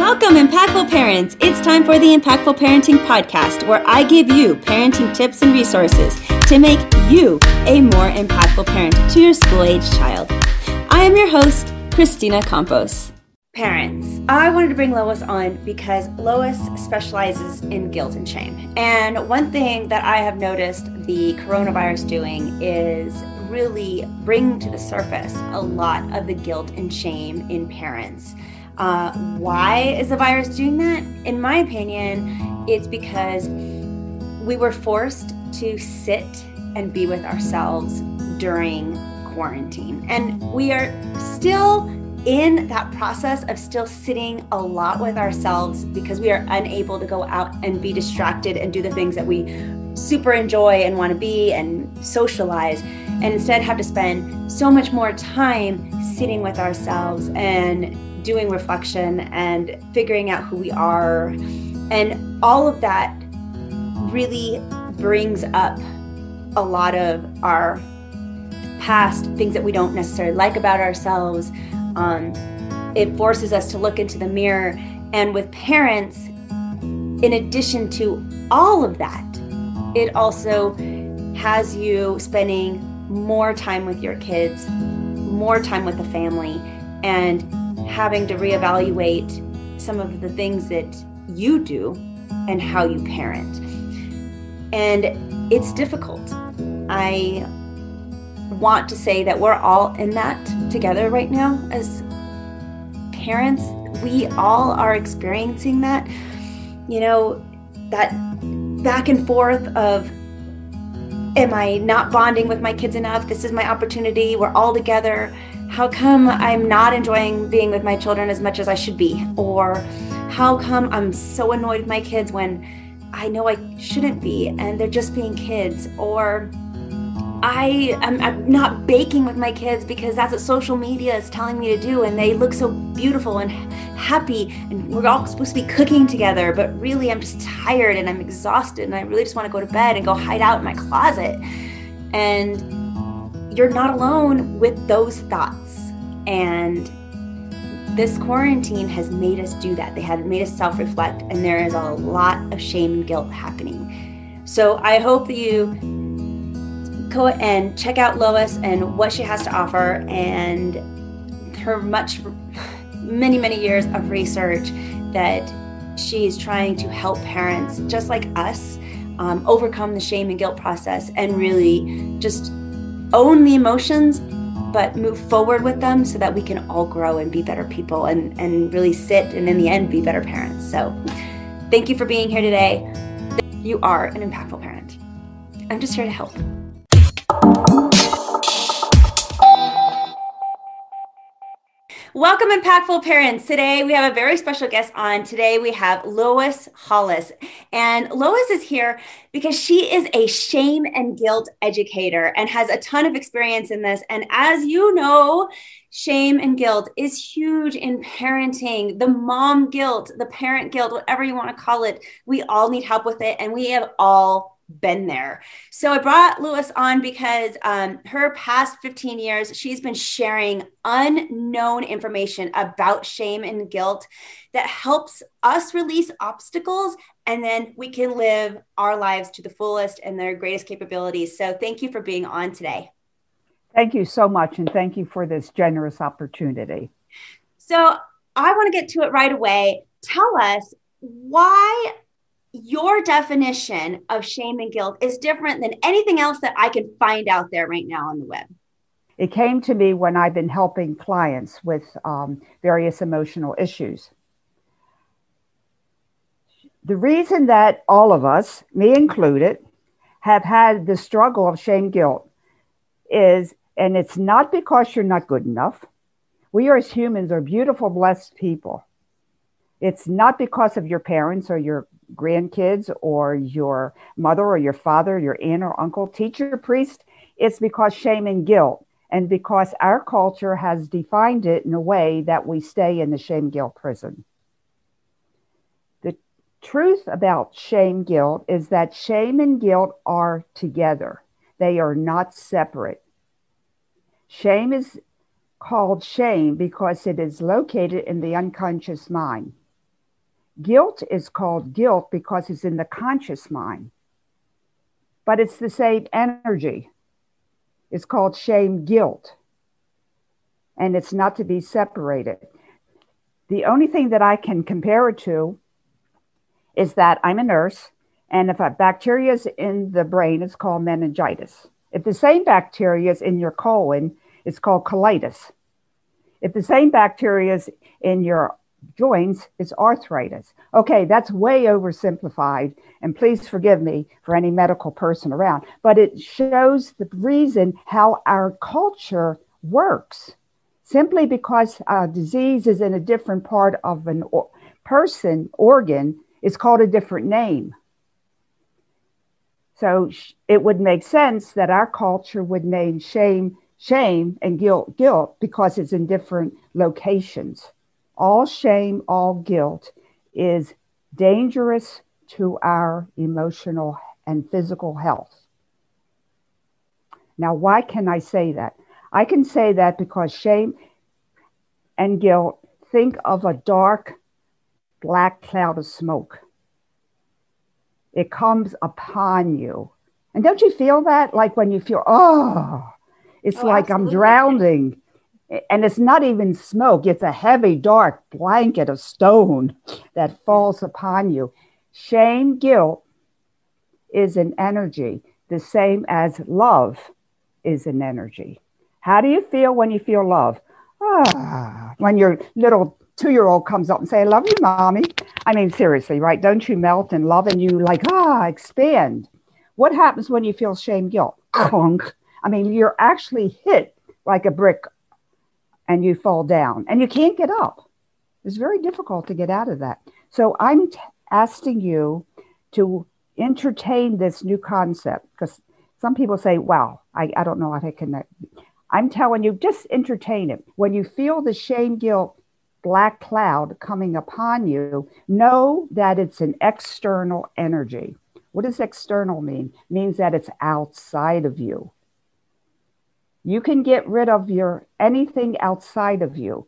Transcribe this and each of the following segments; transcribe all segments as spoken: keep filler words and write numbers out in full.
Welcome, Impactful Parents. It's time for the Impactful Parenting Podcast, where I give you parenting tips and resources to make you a more impactful parent to your school-age child. I am your host, Christina Campos. Parents, I wanted to bring Lois on because Lois specializes in guilt and shame. And one thing that I have noticed the coronavirus doing is really bring to the surface a lot of the guilt and shame in parents. Uh, why is the virus doing that? In my opinion, it's because we were forced to sit and be with ourselves during quarantine. And we are still in that process of still sitting a lot with ourselves because we are unable to go out and be distracted and do the things that we super enjoy and want to be and socialize, and instead have to spend so much more time sitting with ourselves and doing reflection and figuring out who we are. And all of that really brings up a lot of our past things that we don't necessarily like about ourselves. Um, it forces us to look into the mirror. And with parents, in addition to all of that, it also has you spending more time with your kids, more time with the family, and having to reevaluate some of the things that you do and how you parent. And it's difficult. I want to say that we're all in that together right now as parents. We all are experiencing that, you know, that back and forth of, am I not bonding with my kids enough? This is my opportunity. We're all together. How come I'm not enjoying being with my children as much as I should be? Or how come I'm so annoyed with my kids when I know I shouldn't be and they're just being kids? Or I am I'm not baking with my kids because that's what social media is telling me to do, and they look so beautiful and happy, and we're all supposed to be cooking together, but really I'm just tired and I'm exhausted and I really just want to go to bed and go hide out in my closet. And you're not alone with those thoughts. And this quarantine has made us do that. They have made us self-reflect, and there is a lot of shame and guilt happening. So I hope that you go and check out Lois and what she has to offer, and her much, many, many years of research that she's trying to help parents just like us um, overcome the shame and guilt process and really just own the emotions, but move forward with them so that we can all grow and be better people and, and really sit and in the end be better parents. So thank you for being here today. You are an impactful parent. I'm just here to help. Welcome, Impactful Parents. Today we have a very special guest on. Today we have Lois Hollis. And Lois is here because she is a shame and guilt educator and has a ton of experience in this. And as you know, shame and guilt is huge in parenting. The mom guilt, the parent guilt, whatever you want to call it, we all need help with it. And we have all been there. So I brought Lois on because um, her past fifteen years, she's been sharing unknown information about shame and guilt that helps us release obstacles, and then we can live our lives to the fullest and their greatest capabilities. So thank you for being on today. Thank you so much. And thank you for this generous opportunity. So I want to get to it right away. Tell us why your definition of shame and guilt is different than anything else that I can find out there right now on the web. It came to me when I've been helping clients with um, various emotional issues. The reason that all of us, me included, have had the struggle of shame guilt is, and it's not because you're not good enough. We are, as humans, are beautiful, blessed people. It's not because of your parents or your grandkids or your mother or your father, your aunt or uncle, teacher, priest. It's because shame and guilt, and because our culture has defined it in a way that we stay in the shame guilt prison. The truth about shame guilt is that shame and guilt are together. They are not separate. Shame is called shame because it is located in the unconscious mind. Guilt is called guilt because it's in the conscious mind, but it's the same energy. It's called shame guilt, and it's not to be separated. The only thing that I can compare it to is that I'm a nurse, and if a bacteria is in the brain, it's called meningitis. If the same bacteria is in your colon, it's called colitis. If the same bacteria is in your joints, it's arthritis. Okay, that's way oversimplified, and please forgive me for any medical person around, but it shows the reason how our culture works. Simply because a disease is in a different part of an or- person, organ, it's called a different name. So sh- it would make sense that our culture would name shame shame and guilt guilt because it's in different locations. All shame, all guilt is dangerous to our emotional and physical health. Now, why can I say that? I can say that because shame and guilt, think of a dark black cloud of smoke. It comes upon you. And don't you feel that? Like when you feel, oh, it's Oh, like absolutely. I'm drowning. And it's not even smoke. It's a heavy, dark blanket of stone that falls upon you. Shame, guilt is an energy, the same as love is an energy. How do you feel when you feel love? Ah, when your little two-year-old comes up and say, I love you, mommy. I mean, seriously, right? Don't you melt in love and you like, ah, expand. What happens when you feel shame, guilt? Clunk. I mean, you're actually hit like a brick and you fall down and you can't get up. It's very difficult to get out of that. So I'm t- asking you to entertain this new concept because some people say, wow, I, I don't know if I can. I'm telling you, just entertain it. When you feel the shame, guilt, black cloud coming upon you, know that it's an external energy. What does external mean? It means that it's outside of you. You can get rid of your anything outside of you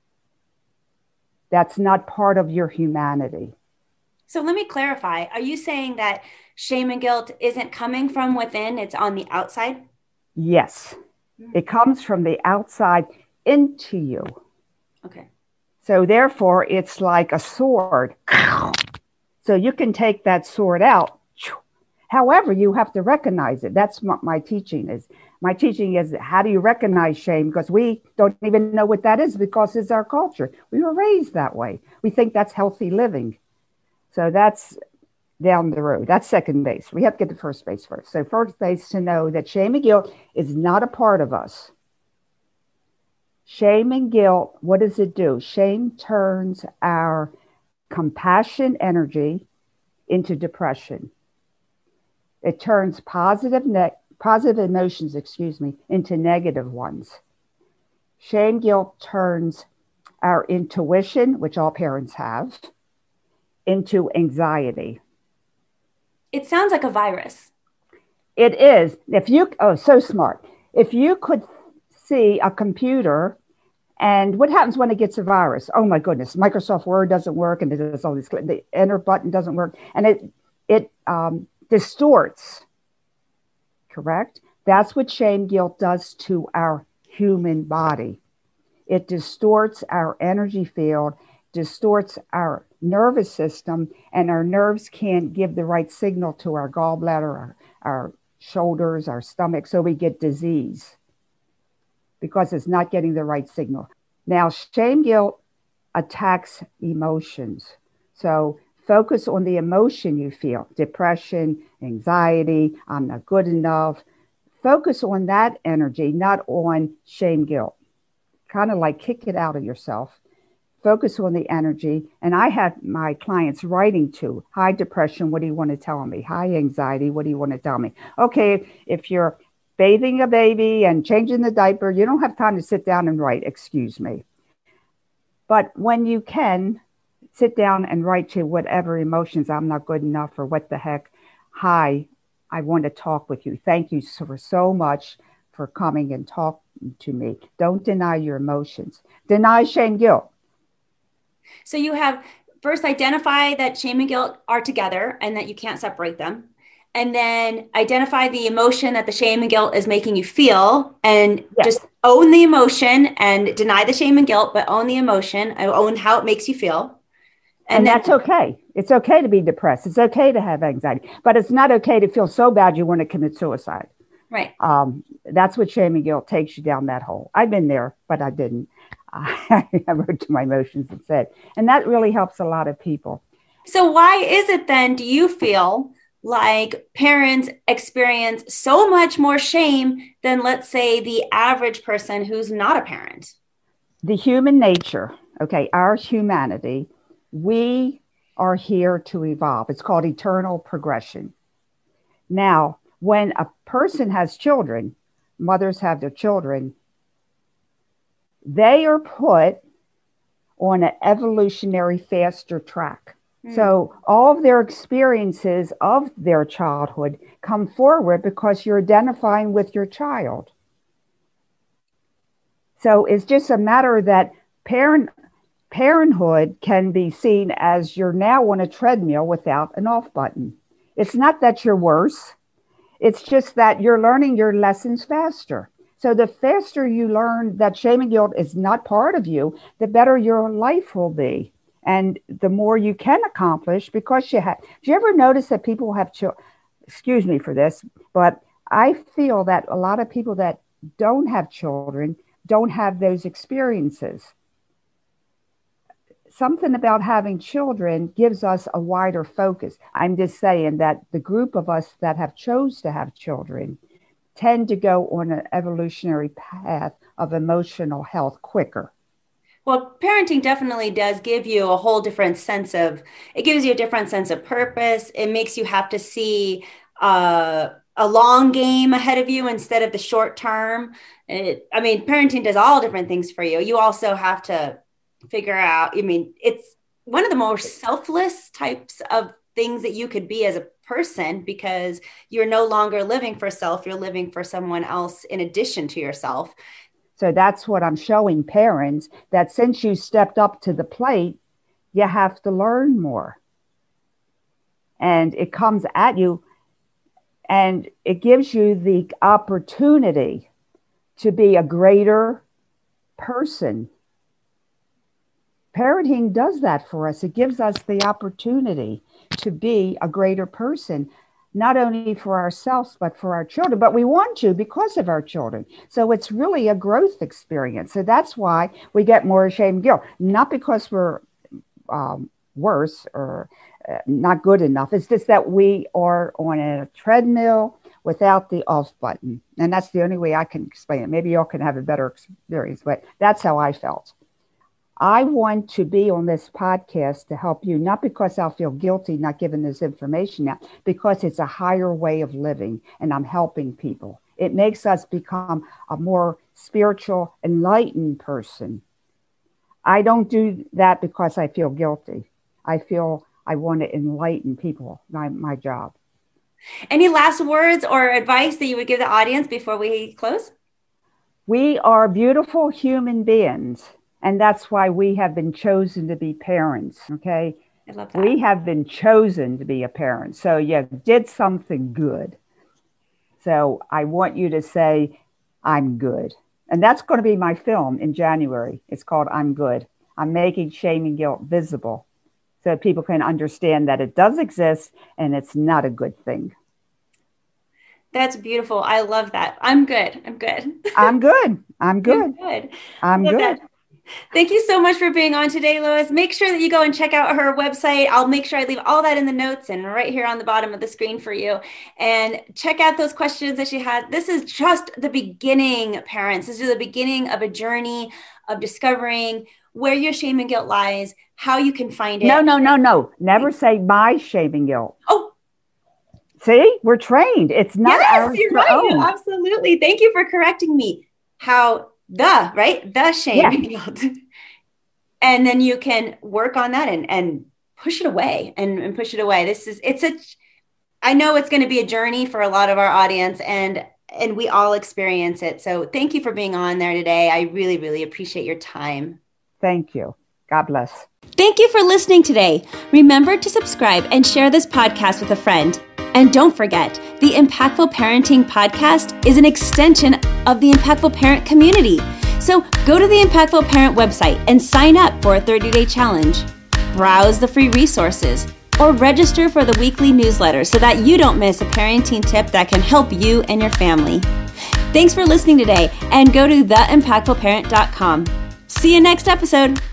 that's not part of your humanity. So let me clarify. Are you saying that shame and guilt isn't coming from within, it's on the outside? Yes. It comes from the outside into you. Okay. So therefore, it's like a sword. So you can take that sword out. However, you have to recognize it. That's what my teaching is. My teaching is how do you recognize shame? Because we don't even know what that is because it's our culture. We were raised that way. We think that's healthy living. So that's down the road. That's second base. We have to get to first base first. So first base to know that shame and guilt is not a part of us. Shame and guilt, what does it do? Shame turns our compassion energy into depression. It turns positive ne- positive emotions, excuse me, into negative ones. Shame guilt turns our intuition, which all parents have, into anxiety. It sounds like a virus. It is. If you, oh, so smart. If you could see a computer, and what happens when it gets a virus? Oh my goodness, Microsoft Word doesn't work, and there's all this, the enter button doesn't work, and it it um, distorts. Correct? That's what shame guilt does to our human body. It distorts our energy field, distorts our nervous system, and our nerves can't give the right signal to our gallbladder, our, our shoulders, our stomach, so we get disease because it's not getting the right signal. Now, shame guilt attacks emotions. So focus on the emotion you feel, depression, anxiety, I'm not good enough. Focus on that energy, not on shame guilt. Kind of like kick it out of yourself. Focus on the energy. And I have my clients writing to, hi, depression, what do you want to tell me? Hi, anxiety, what do you want to tell me? Okay, if you're bathing a baby and changing the diaper, you don't have time to sit down and write, excuse me. But when you can, sit down and write to whatever emotions, I'm not good enough or what the heck. Hi, I want to talk with you. Thank you so, so much for coming and talking to me. Don't deny your emotions. Deny shame, guilt. So you have first identify that shame and guilt are together and that you can't separate them. And then identify the emotion that the shame and guilt is making you feel, and Yes. just own the emotion and deny the shame and guilt, but own the emotion, own how it makes you feel. And, and then, that's okay. It's okay to be depressed. It's okay to have anxiety, but it's not okay to feel so bad you want to commit suicide. Right. Um, that's what shame and guilt takes you down that hole. I've been there, but I didn't. I wrote to my emotions instead. And that really helps a lot of people. So why is it then, do you feel like parents experience so much more shame than, let's say, the average person who's not a parent? The human nature, okay, our humanity, we are here to evolve. It's called eternal progression. Now, when a person has children, mothers have their children, they are put on an evolutionary faster track. So all of their experiences of their childhood come forward because you're identifying with your child. So it's just a matter that parent parenthood can be seen as you're now on a treadmill without an off button. It's not that you're worse. It's just that you're learning your lessons faster. So the faster you learn that shame and guilt is not part of you, the better your life will be. And the more you can accomplish because you have. Do you ever notice that people have children? Excuse me for this, but I feel that a lot of people that don't have children don't have those experiences. Something about having children gives us a wider focus. I'm just saying that the group of us that have chose to have children tend to go on an evolutionary path of emotional health quicker. Well, parenting definitely does give you a whole different sense of, it gives you a different sense of purpose. It makes you have to see uh, a long game ahead of you instead of the short term. It, I mean, parenting does all different things for you. You also have to figure out, I mean, it's one of the more selfless types of things that you could be as a person, because you're no longer living for self, you're living for someone else in addition to yourself. So that's what I'm showing parents, that since you stepped up to the plate, you have to learn more. And it comes at you, and it gives you the opportunity to be a greater person. Parenting does that for us. It gives us the opportunity to be a greater person, not only for ourselves, but for our children. But we want to because of our children. So it's really a growth experience. So that's why we get more shame and guilt, not because we're um, worse or uh, not good enough. It's just that we are on a treadmill without the off button. And that's the only way I can explain it. Maybe y'all can have a better experience, but that's how I felt. I want to be on this podcast to help you, not because I'll feel guilty not giving this information out, because it's a higher way of living and I'm helping people. It makes us become a more spiritual, enlightened person. I don't do that because I feel guilty. I feel I want to enlighten people, my, my job. Any last words or advice that you would give the audience before we close? We are beautiful human beings. And that's why we have been chosen to be parents, okay? I love that. We have been chosen to be a parent. So you did something good. So I want you to say, I'm good. And that's going to be my film in January. It's called I'm Good. I'm making shame and guilt visible so people can understand that it does exist and it's not a good thing. That's beautiful. I love that. I'm good. I'm good. I'm good. I'm good. Good. I'm good. That. Thank you so much for being on today, Lois. Make sure that you go and check out her website. I'll make sure I leave all that in the notes and right here on the bottom of the screen for you. And check out those questions that she had. This is just the beginning, parents. This is the beginning of a journey of discovering where your shame and guilt lies, how you can find it. No, no, no, no. Never say my shame and guilt. Oh, see, we're trained. It's not yes, ours you're to right. own. Absolutely. Thank you for correcting me. How the, right? The shame yeah. and guilt. And then you can work on that and, and push it away and, and push it away. This is, it's a, I know it's going to be a journey for a lot of our audience, and, and we all experience it. So thank you for being on there today. I really, really appreciate your time. Thank you. God bless. Thank you for listening today. Remember to subscribe and share this podcast with a friend. And don't forget, the Impactful Parenting Podcast is an extension of the Impactful Parent community. So go to the Impactful Parent website and sign up for a thirty-day challenge. Browse the free resources or register for the weekly newsletter so that you don't miss a parenting tip that can help you and your family. Thanks for listening today, and go to the impactful parent dot com. See you next episode.